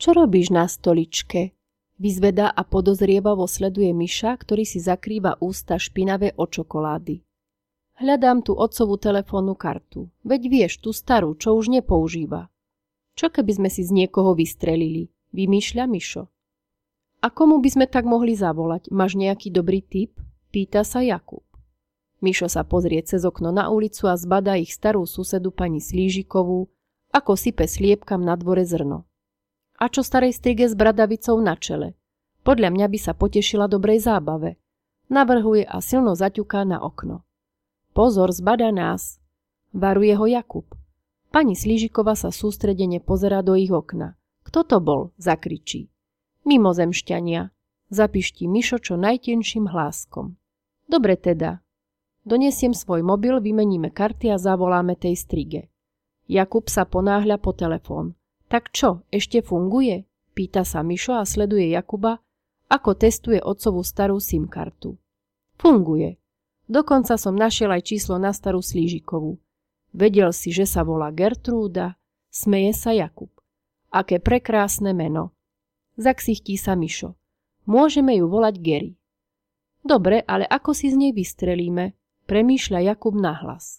Čo robíš na stoličke? Vyzvedá a podozrievavo sleduje Miša, ktorý si zakrýva ústa špinavé od čokolády. Hľadám tú otcovú telefónnu kartu. Veď vieš, tú starú, čo už nepoužíva. Čo keby sme si z niekoho vystrelili? Vymýšľa Mišo. A komu by sme tak mohli zavolať? Máš nejaký dobrý tip? Pýta sa Jakub. Mišo sa pozrie cez okno na ulicu a zbadá ich starú susedu pani Slížikovú, ako sype sliepkam na dvore zrno. A čo starej strige s bradavicou na čele? Podľa mňa by sa potešila dobrej zábave. Navrhuje a silno zaťuká na okno. Pozor, zbadá nás. Varuje ho Jakub. Pani Slížiková sa sústredene pozerá do ich okna. Kto to bol? Zakričí. Mimozemšťania. Zapiští Mišo čo najtenším hláskom. Dobre teda. Donesiem svoj mobil, vymeníme karty a zavoláme tej strige. Jakub sa ponáhľa po telefón. Tak čo, ešte funguje? Pýta sa Mišo a sleduje Jakuba, ako testuje otcovú starú SIM-kartu. Funguje. Dokonca som našiel aj číslo na starú Slížikovú. Vedel si, že sa volá Gertrúda? Smeje sa Jakub. Aké prekrásne meno. Zaksichtí sa Mišo. Môžeme ju volať Geri. Dobre, ale ako si z nej vystrelíme? Premýšľa Jakub nahlas.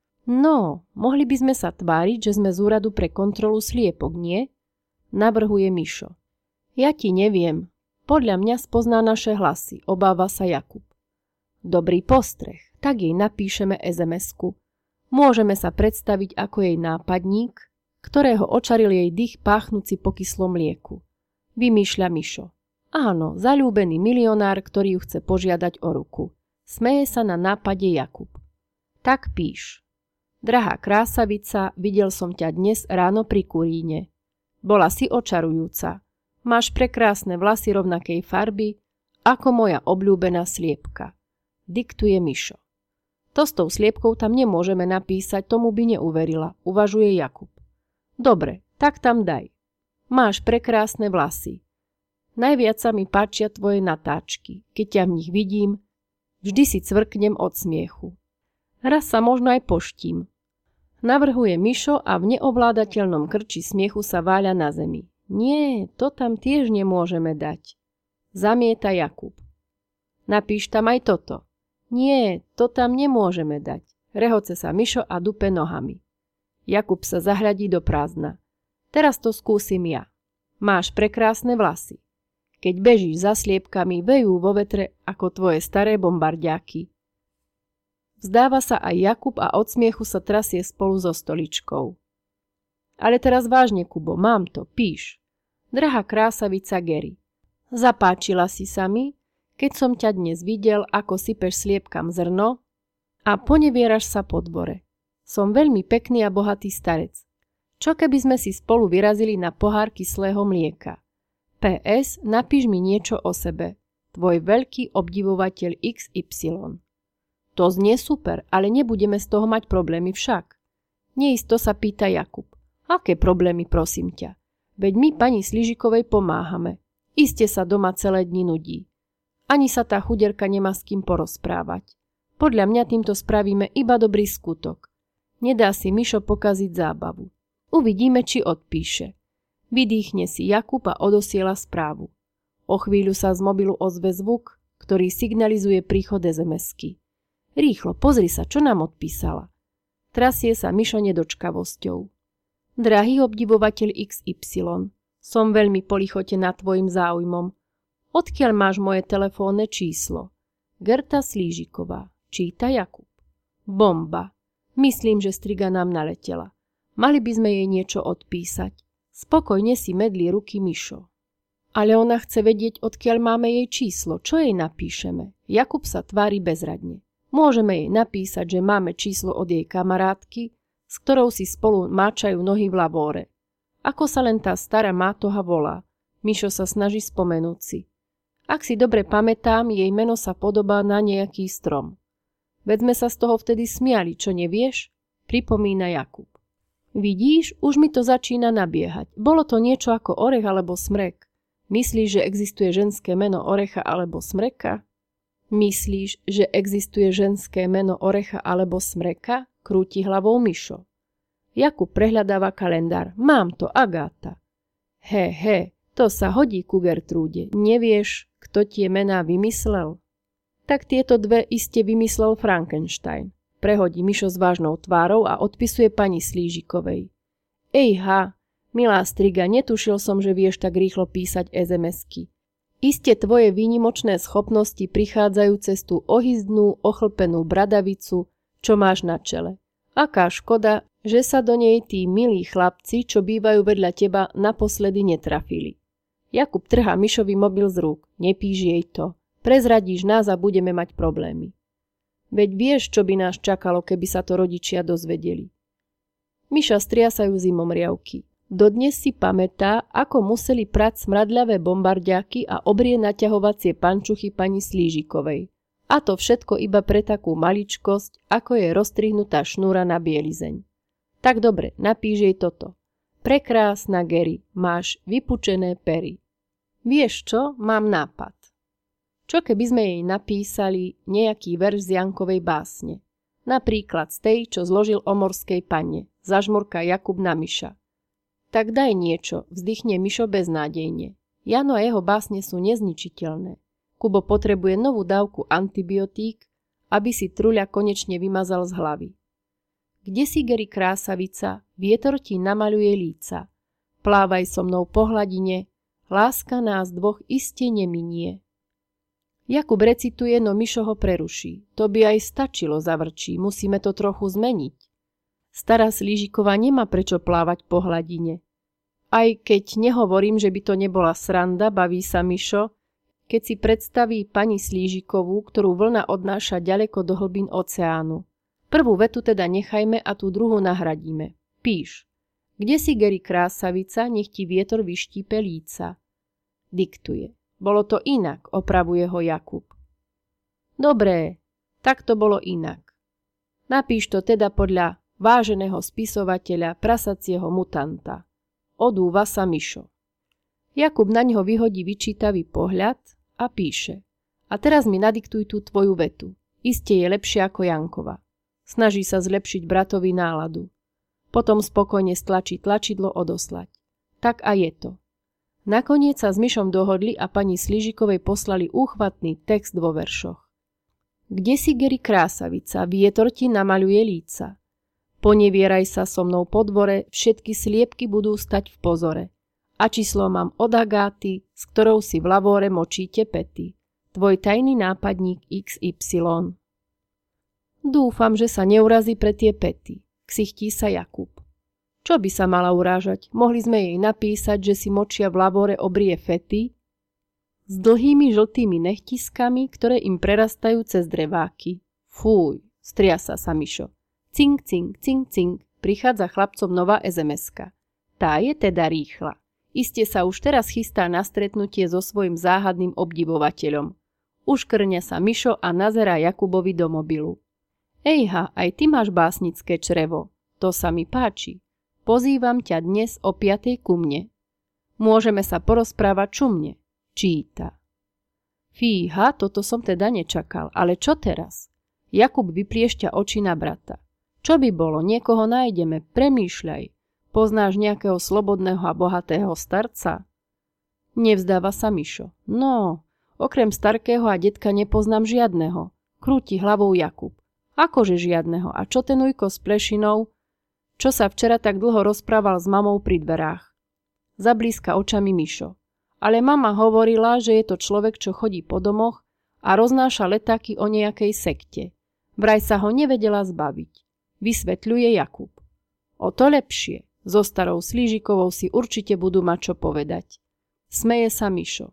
No, mohli by sme sa tváriť, že sme z úradu pre kontrolu sliepok, nie? Navrhuje Mišo. Ja ti neviem. Podľa mňa spozná naše hlasy, obáva sa Jakub. Dobrý postreh, tak jej napíšeme SMS-ku. Môžeme sa predstaviť ako jej nápadník, ktorého očaril jej dých páchnúci po kyslom mlieku. Vymýšľa Mišo. Áno, zaľúbený milionár, ktorý ju chce požiadať o ruku. Smeje sa na nápade Jakub. Tak píš. Drahá krásavica, videl som ťa dnes ráno pri kuríne. Bola si očarujúca. Máš prekrásne vlasy rovnakej farby, ako moja obľúbená sliepka. Diktuje Mišo. To s tou sliepkou tam nemôžeme napísať, tomu by neuverila, uvažuje Jakub. Dobre, tak tam daj. Máš prekrásne vlasy. Najviac sa mi páčia tvoje natáčky. Keď ťa v nich vidím, vždy si cvrknem od smiechu. Raz sa možno aj poštím. Navrhuje Mišo a v neovládateľnom krči smiechu sa váľa na zemi. Nie, to tam tiež nemôžeme dať. Zamieta Jakub. Napíš tam aj toto. Nie, to tam nemôžeme dať. Rehoce sa Mišo a dupe nohami. Jakub sa zahľadí do prázdna. Teraz to skúsim ja. Máš prekrásne vlasy. Keď bežíš za sliepkami, vejú vo vetre ako tvoje staré bombardiáky. Vzdáva sa aj Jakub a od smiechu sa trasie spolu so stoličkou. Ale teraz vážne, Kubo, mám to, píš. Drahá krásavica Geri. Zapáčila si sa mi, keď som ťa dnes videl, ako sypeš sliepkam zrno a ponevieraš sa po dvore. Som veľmi pekný a bohatý starec. Čo keby sme si spolu vyrazili na pohár kyslého mlieka? PS, napíš mi niečo o sebe. Tvoj veľký obdivovateľ XY. To znie super, ale nebudeme z toho mať problémy však. Neisto sa pýta Jakub. Aké problémy, prosím ťa? Veď my pani Slížikovej pomáhame. Iste sa doma celé dni nudí. Ani sa tá chuderka nemá s kým porozprávať. Podľa mňa týmto spravíme iba dobrý skutok. Nedá si Mišo pokaziť zábavu. Uvidíme, či odpíše. Vydýchne si Jakub a odosiela správu. O chvíľu sa z mobilu ozve zvuk, ktorý signalizuje príchod SMS-ky. Rýchlo, pozri sa, čo nám odpísala. Trasie sa Mišo nedočkavosťou. Drahý obdivovateľ XY, som veľmi polichotená tvojim záujmom. Odkiaľ máš moje telefónne číslo? Gerta Slížiková, číta Jakub. Bomba. Myslím, že striga nám naletela. Mali by sme jej niečo odpísať. Spokojne si medlí ruky Mišo. Ale ona chce vedieť, odkiaľ máme jej číslo. Čo jej napíšeme? Jakub sa tvári bezradne. Môžeme jej napísať, že máme číslo od jej kamarátky, s ktorou si spolu máčajú nohy v lavóre. Ako sa len tá stará mátoha volá? Mišo sa snaží spomenúť si. Ak si dobre pamätám, jej meno sa podobá na nejaký strom. Veď sme sa z toho vtedy smiali, čo nevieš? Pripomína Jakub. Vidíš, už mi to začína nabiehať. Bolo to niečo ako orech alebo smrek. Myslíš, že existuje ženské meno orecha alebo smreka? Myslíš, že existuje ženské meno orecha alebo smreka? Krúti hlavou Mišo. Jakub prehľadáva kalendár. Mám to, Agáta. He, To sa hodí ku Gertrúde. Nevieš, kto tie mená vymyslel? Tak tieto dve iste vymyslel Frankenstein. Prehodí Mišo s vážnou tvárou a odpisuje pani Slížikovej. Ejha, milá striga, netušil som, že vieš tak rýchlo písať SMS-ky. Iste tvoje výnimočné schopnosti prichádzajú cez tú ohyzdnú, ochlpenú bradavicu, čo máš na čele. Aká škoda, že sa do nej tí milí chlapci, čo bývajú vedľa teba, naposledy netrafili. Jakub trhá Mišovi mobil z rúk. Nepíš jej to. Prezradíš nás a budeme mať problémy. Veď vieš, čo by nás čakalo, keby sa to rodičia dozvedeli. Miša striasajú zimomriavky. Dodnes si pamätá, ako museli prať smradľavé bombardiaky a obrie naťahovacie pančuchy pani Slížikovej. A to všetko iba pre takú maličkosť, ako je roztrihnutá šnúra na bielizeň. Tak dobre, napíš jej toto. Prekrásna Geri, máš vypučené pery. Vieš čo, mám nápad. Čo keby sme jej napísali nejaký verš z Jankovej básne? Napríklad z tej, čo zložil o morskej panne, zažmurka Jakub na Miša. Tak daj niečo, vzdychne Mišo beznádejne. Jano a jeho básne sú nezničiteľné. Kubo potrebuje novú dávku antibiotík, aby si truľa konečne vymazal z hlavy. Kde si, Geri krásavica, vietor ti namaľuje líca. Plávaj so mnou po hladine, láska nás dvoch iste neminie. Jakub recituje, no Mišo ho preruší. To by aj stačilo, zavrčí, musíme to trochu zmeniť. Stará Slížiková nemá prečo plávať po hladine. Aj keď nehovorím, že by to nebola sranda, baví sa Mišo, keď si predstaví pani Slížikovú, ktorú vlna odnáša ďaleko do hlbín oceánu. Prvú vetu teda nechajme a tú druhú nahradíme. Píš. Kde si, Geri krásavica, nech ti vietor vyštípe líca. Diktuje. Bolo to inak, opravuje ho Jakub. Dobré, tak to bolo inak. Napíš to teda podľa váženého spisovateľa prasacieho mutanta. Odúva sa Mišo. Jakub na ňo vyhodí vyčítavý pohľad a píše. A teraz mi nadiktuj tú tvoju vetu. Iste je lepšia ako Jankova. Snaží sa zlepšiť bratovi náladu. Potom spokojne stlačí tlačidlo odoslať. Tak a je to. Nakoniec sa s Mišom dohodli a pani Slížikovej poslali úchvatný text vo veršoch. Kde si, Geri krásavica, vietor ti namaľuje líca. Ponevieraj sa so mnou po dvore, všetky sliepky budú stať v pozore. A číslo mám od Agáty, s ktorou si v lavóre močíte pety. Tvoj tajný nápadník XY. Dúfam, že sa neurazí pre tie pety. Ksichtí sa Jakub. Čo by sa mala urážať? Mohli sme jej napísať, že si močia v lavore obrie fety s dlhými žltými nechtiskami, ktoré im prerastajú cez dreváky. Fúj, striasa sa Mišo. Cink, cink, cink, cink, prichádza chlapcom nová SMS-ka. Tá je teda rýchla. Iste sa už teraz chystá na stretnutie so svojím záhadným obdivovateľom. Uškrňa sa Mišo a nazerá Jakubovi do mobilu. Ejha, aj ty máš básnické črevo. To sa mi páči. Pozývam ťa dnes o 5:00 ku mne. Môžeme sa porozprávať čumne. Číta. Fíha, toto som teda nečakal, ale čo teraz? Jakub vypliešťa oči na brata. Čo by bolo, niekoho nájdeme, premýšľaj. Poznáš nejakého slobodného a bohatého starca? Nevzdáva sa Mišo. No, okrem starkého a detka nepoznám žiadneho. Krúti hlavou Jakub. Akože žiadneho? A čo ten ujko s plešinou? Čo sa včera tak dlho rozprával s mamou pri dverách? Zablíska očami Mišo. Ale mama hovorila, že je to človek, čo chodí po domoch a roznáša letáky o nejakej sekte. Vraj sa ho nevedela zbaviť. Vysvetľuje Jakub. O to lepšie. So starou Slížikovou si určite budú mať čo povedať. Smeje sa Mišo.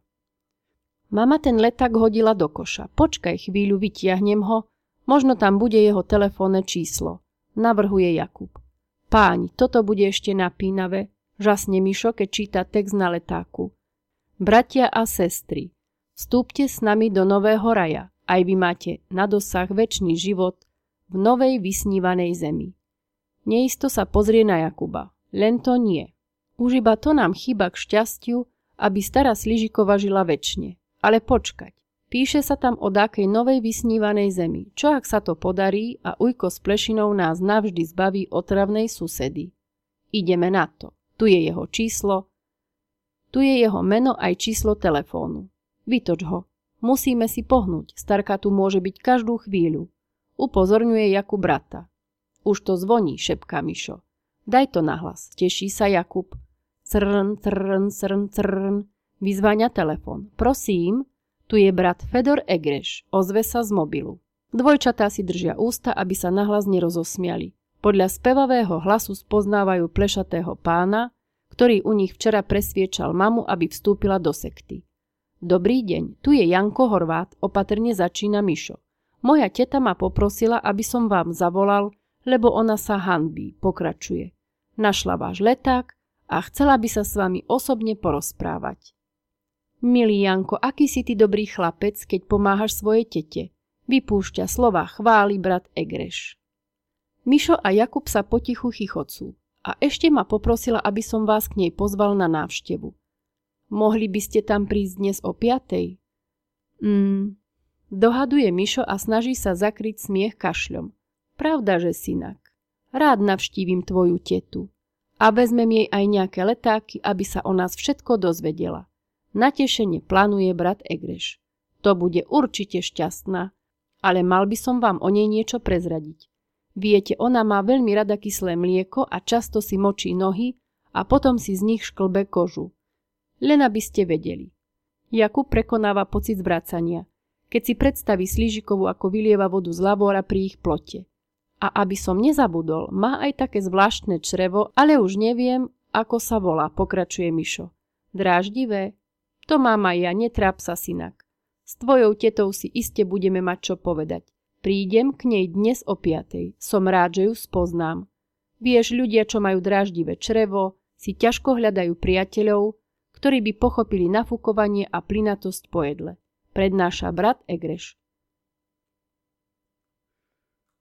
Mama ten leták hodila do koša. Počkaj chvíľu, vytiahnem ho. Možno tam bude jeho telefónne číslo. Navrhuje Jakub. Páni, toto bude ešte napínavé. Žasne Mišo, keď číta text na letáku. Bratia a sestry, vstúpte s nami do nového raja. Aj vy máte na dosah večný život v novej vysnívanej zemi. Neisto sa pozrie na Jakuba. Len to nie. Už iba to nám chýba k šťastiu, aby stará Slížikova žila večne. Ale počkať. Píše sa tam o dákej novej vysnívanej zemi. Čo ak sa to podarí a ujko s plešinou nás navždy zbaví otravnej susedy? Ideme na to. Tu je jeho číslo. Tu je jeho meno aj číslo telefónu. Vytoč ho. Musíme si pohnúť, starka tu môže byť každú chvíľu. Upozorňuje Jakub brata. Už to zvoní, šepká Mišo. Daj to nahlas, teší sa Jakub. Crn, crn, crn, crn. Vyzváňa telefón. Prosím, tu je brat Fedor Egreš, ozve sa z mobilu. Dvojčatá si držia ústa, aby sa nahlas nerozosmiali. Podľa spevavého hlasu spoznávajú plešatého pána, ktorý u nich včera presviečal mamu, aby vstúpila do sekty. Dobrý deň, tu je Janko Horvát, opatrne začína Mišo. Moja teta ma poprosila, aby som vám zavolal, lebo ona sa hanbí, pokračuje. Našla váš leták a chcela by sa s vami osobne porozprávať. Milý Janko, aký si ty dobrý chlapec, keď pomáhaš svojej tete. Vypúšťa slova chváli brat Egreš. Mišo a Jakub sa potichu chichocú a ešte ma poprosila, aby som vás k nej pozval na návštevu. Mohli by ste tam prísť dnes o 5:00? Dohaduje Mišo a snaží sa zakryť smiech kašľom. Pravda, že synak. Rád navštívim tvoju tetu. A vezmem jej aj nejaké letáky, aby sa o nás všetko dozvedela. Natešene plánuje brat Egreš. To bude určite šťastná. Ale mal by som vám o nej niečo prezradiť. Viete, ona má veľmi rada kyslé mlieko a často si močí nohy a potom si z nich šklbe kožu. Len aby ste vedeli. Jakub prekonáva pocit zvracania, keď si predstaví Slížikovu, ako vylieva vodu z lavóra pri ich plote. A aby som nezabudol, má aj také zvláštne črevo, ale už neviem, ako sa volá, pokračuje Mišo. Dráždivé? To mám aj ja, netráp sa, synak. S tvojou tetou si iste budeme mať čo povedať. Prídem k nej dnes o 5:00. Som rád, že ju spoznám. Vieš, ľudia, čo majú dráždivé črevo, si ťažko hľadajú priateľov, ktorí by pochopili nafúkovanie a plynatosť po jedle. Prednáša brat Egreš.